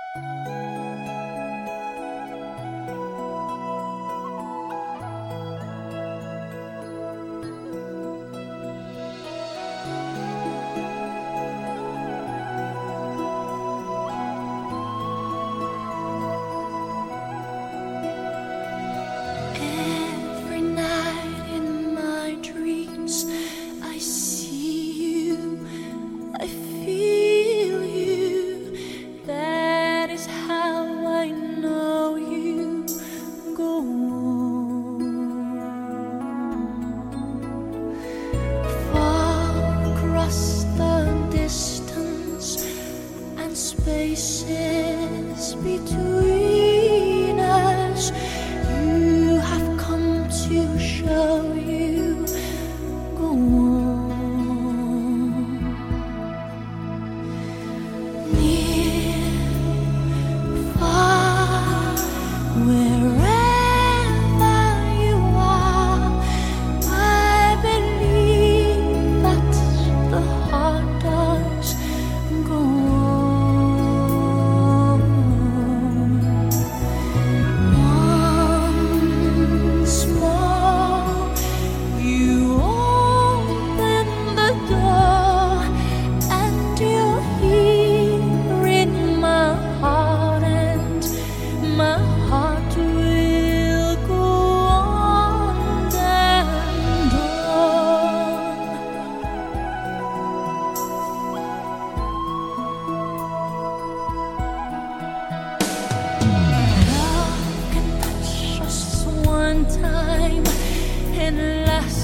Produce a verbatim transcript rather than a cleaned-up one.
Every night in my dreams, I see you, I feel you. That is how I know you. Go on. Far across the distance and spaces between us, you have come to show you. Go on. Near, far, wherever you are, I believe that the heart does. Go on. Once more, you open the door, and you're here in my heart, and my heart will go on and on. Love can touch us one time and last